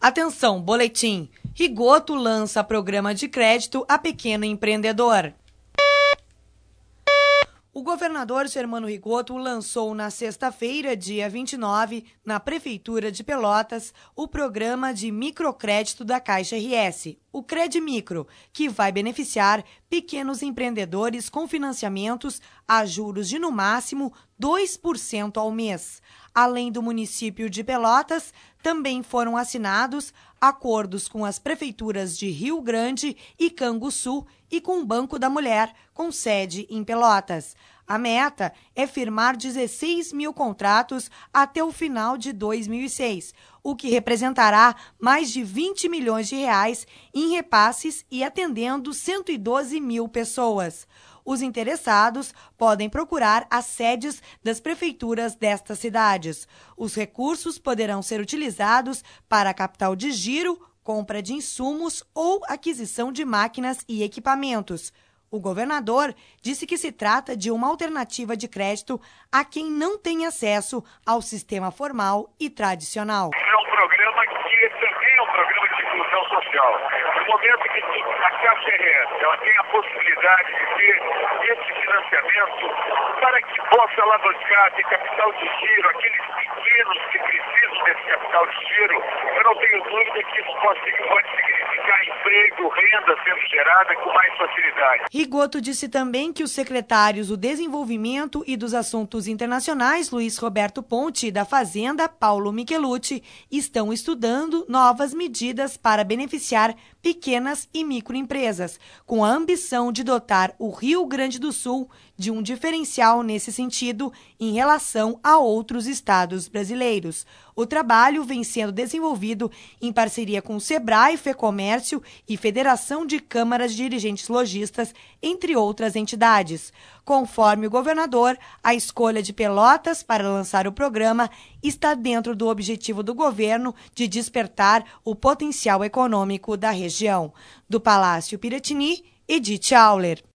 Atenção, boletim. Rigoto lança programa de crédito a pequeno empreendedor. O governador Germano Rigoto lançou na sexta-feira, dia 29, na Prefeitura de Pelotas, o programa de microcrédito da Caixa RS, o Credmicro, que vai beneficiar pequenos empreendedores com financiamentos a juros de, no máximo, 2% ao mês. Além do município de Pelotas, também foram assinados acordos com as prefeituras de Rio Grande e Canguçu e com o Banco da Mulher, com sede em Pelotas. A meta é firmar 16 mil contratos até o final de 2006, o que representará mais de 20 milhões de reais em repasses e atendendo 112 mil pessoas. Os interessados podem procurar as sedes das prefeituras destas cidades. Os recursos poderão ser utilizados para capital de giro, compra de insumos ou aquisição de máquinas e equipamentos. O governador disse que se trata de uma alternativa de crédito a quem não tem acesso ao sistema formal e tradicional. É um programa que também é um programa de inclusão social. No momento que a Caixa RS ela tem a possibilidade de ter esse financiamento para que possa alavancar, ter capital de giro, aqueles pequenos que precisam desse capital de giro, eu não tenho dúvida que isso pode significar emprego, renda sendo gerada com mais facilidade. Rigoto disse também que os secretários do Desenvolvimento e dos Assuntos Internacionais, Luiz Roberto Ponte, e da Fazenda, Paulo Michelucci, estão estudando novas medidas para beneficiar pequenas e microempresas, com a ambição de dotar o Rio Grande do Sul de um diferencial nesse sentido em relação a outros estados brasileiros. O trabalho vem sendo desenvolvido em parceria com o Sebrae, Fecomércio e Federação de Câmaras de Dirigentes Lojistas, entre outras entidades. Conforme o governador, a escolha de Pelotas para lançar o programa está dentro do objetivo do governo de despertar o potencial econômico da região. Do Palácio Piratini, Edith Auler.